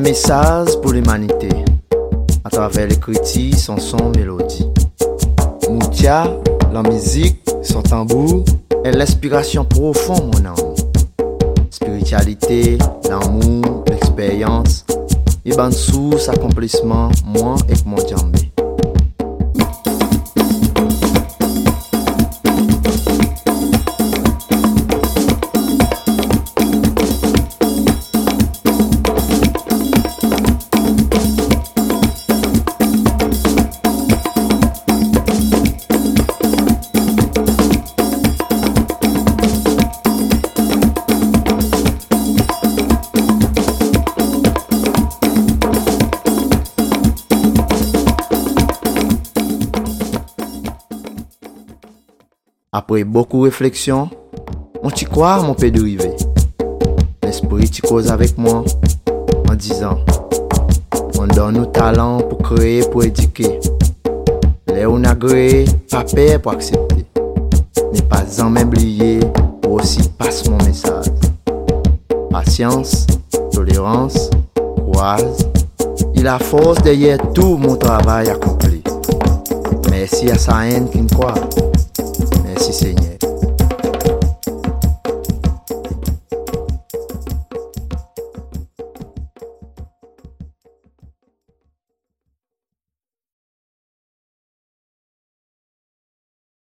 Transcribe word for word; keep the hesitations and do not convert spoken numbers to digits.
message pour l'humanité à travers l'écriture, son son, mélodie. Moutia, la musique, son tambour est l'inspiration profonde mon âme. Spiritualité, l'amour, l'expérience, et ban source, accomplissement, moi et mon djambé. Après beaucoup de réflexion, on t'y croit mon père dérivé. L'esprit t'y cause avec moi en disant on donne nos talents pour créer, pour éduquer. Là on a créé, pas peur pour accepter. Mais pas en m'oublier pour aussi passer mon message. Patience, tolérance, courage, il a force derrière tout mon travail accompli. Merci à sa haine qui me croit. Merci Seigneur.